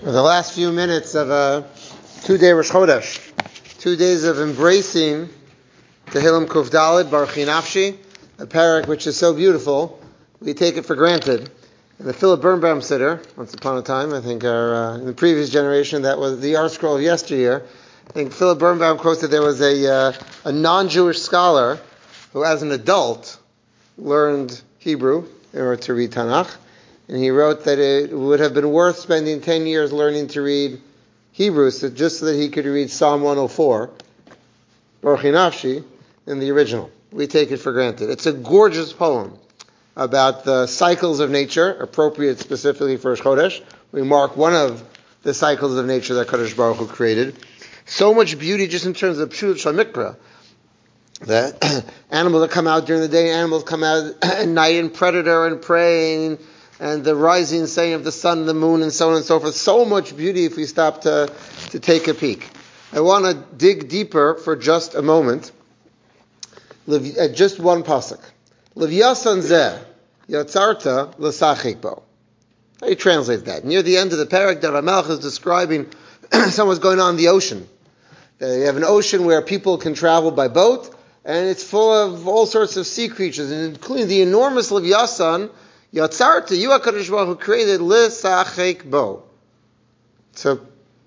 The last few minutes of a 2-day Rosh Chodesh, 2 days of embracing Tehillim Kuf Daled Baruch Nafshi, a parak which is so beautiful, we take it for granted. In the Philip Birnbaum Siddur, once upon a time, I think in the previous generation, that was the art scroll of yesteryear. I think Philip Birnbaum quotes that there was a non-Jewish scholar who, as an adult, learned Hebrew in order to read Tanakh. And he wrote that it would have been worth spending 10 years learning to read Hebrew just so that he could read Psalm 104, Baruch Nafshi, in the original. We take it for granted. It's a gorgeous poem about the cycles of nature, appropriate specifically for Rosh Chodesh. We mark one of the cycles of nature that Kadosh Baruch Hu created. So much beauty just in terms of Pshut Shamikra. The animals that come out during the day, animals come out at night, and predator and prey, and the rising setting of the sun and the moon and so on and so forth. So much beauty if we stop to take a peek. I want to dig deeper for just a moment at just one pasuk. Levyasan zeh yatzarta l'sachik bo. How do you translate that? Near the end of the parak, the Ramelch is describing someone's going on the ocean. They have an ocean where people can travel by boat, and it's full of all sorts of sea creatures, including the enormous Levyasan. Yatzarta, you HaKadosh Baruch Hu created l'sachek bo, to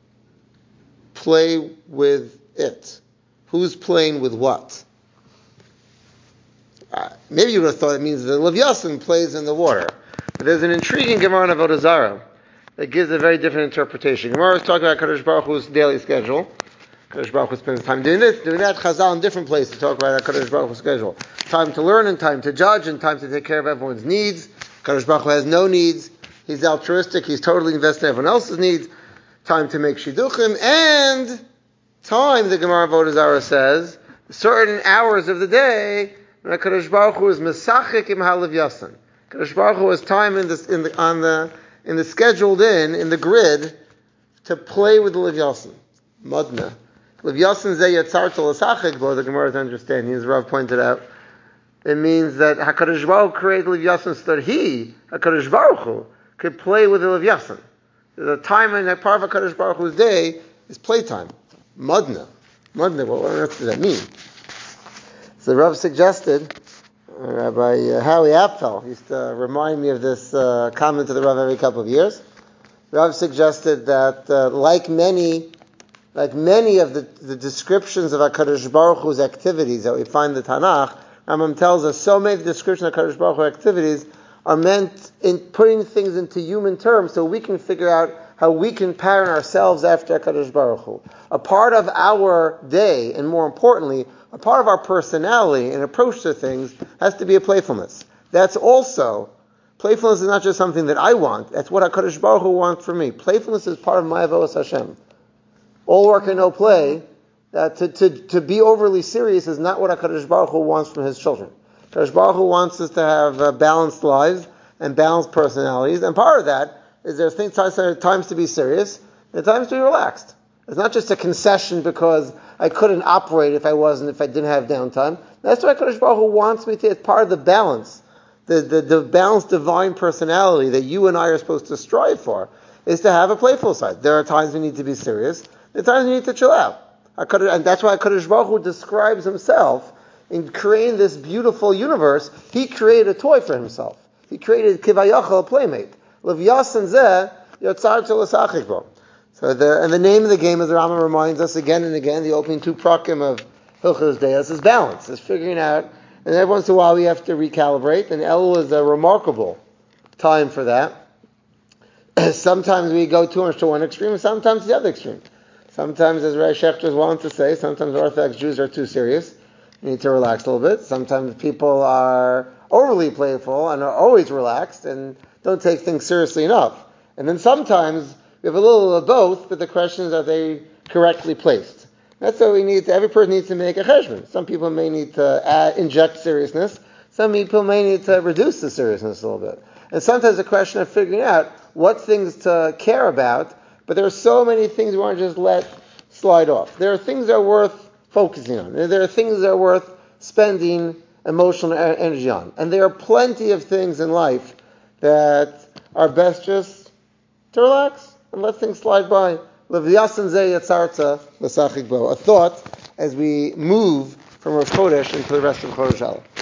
play with it. Who's playing with what? Maybe you would have thought it means the Levyasan plays in the water. But there's an intriguing Gemara in Avodah Zarah that gives a very different interpretation. Gemara is talking about Kadosh Baruch Hu's daily schedule. Kadosh Baruch Hu spends time doing this, doing that. Chazal in different places talk about Kadosh Baruch Hu's schedule. Time to learn and time to judge and time to take care of everyone's needs. Kadosh Baruch Hu has no needs. He's altruistic. He's totally invested in everyone else's needs. Time to make shidduchim. And time, the Gemara of Avodah Zarah says, certain hours of the day, when Kadosh Baruch Hu is mesachik im ha-levyasan. Kadosh Baruch Hu has time in the scheduled in the grid, to play with the levyasan. Madna. Levyasan zeh yatzarta l'sachik bo, the Gemara's understanding, as Rav pointed out. It means that HaKadosh Baruch Hu created Levyasan so that he, HaKadosh Baruch Hu, could play with the Levyasan. The time in that part of HaKadosh Baruch Hu's day is playtime. Madna. Madna, what on earth does that mean? So Rav suggested, Rabbi Howie Apfel used to remind me of this comment to the Rav every couple of years. Rav suggested that like many of the descriptions of HaKadosh Baruch Hu's activities that we find in the Tanakh, Rambam tells us so many descriptions of HaKadosh Baruch Hu activities are meant in putting things into human terms so we can figure out how we can pattern ourselves after HaKadosh Baruch Hu. A part of our day, and more importantly, a part of our personality and approach to things has to be a playfulness. Playfulness is not just something that I want, that's what HaKadosh Baruch Hu wants for me. Playfulness is part of my avodas Hashem. All work and no play. To be overly serious is not what HaKadosh Baruch Hu wants from His children. HaKadosh Baruch Hu wants us to have balanced lives and balanced personalities, and part of that is there's times to be serious and times to be relaxed. It's not just a concession because I couldn't operate if I didn't have downtime. That's what HaKadosh Baruch Hu wants me to. It's part of the balance, the balanced divine personality that you and I are supposed to strive for, is to have a playful side. There are times we need to be serious. There are times we need to chill out. And that's why HaKadosh Baruch Hu describes himself in creating this beautiful universe. He created a toy for himself. He created Kivayachal, a playmate. Levyasan zeh yatzarta l'sachik bo. So the name of the game, as the Rambam reminds us again and again, the opening two prakim of Hilchos Deos, is balance. Is figuring out, and every once in a while we have to recalibrate. And Elul is a remarkable time for that. Sometimes we go too much to one extreme, and sometimes the other extreme. Sometimes, as Ray Schechter wanted to say, sometimes Orthodox Jews are too serious. You need to relax a little bit. Sometimes people are overly playful and are always relaxed and don't take things seriously enough. And then sometimes we have a little of both, but the question is, are they correctly placed? That's what we need. Every person needs to make a cheshbon. Some people may need to inject seriousness. Some people may need to reduce the seriousness a little bit. And sometimes the question of figuring out what things to care about. But there are so many things we want to just let slide off. There are things that are worth focusing on. There are things that are worth spending emotional energy on. And there are plenty of things in life that are best just to relax, and let things slide by. A thought as we move from Rosh Chodesh into the rest of Chodesh Elul.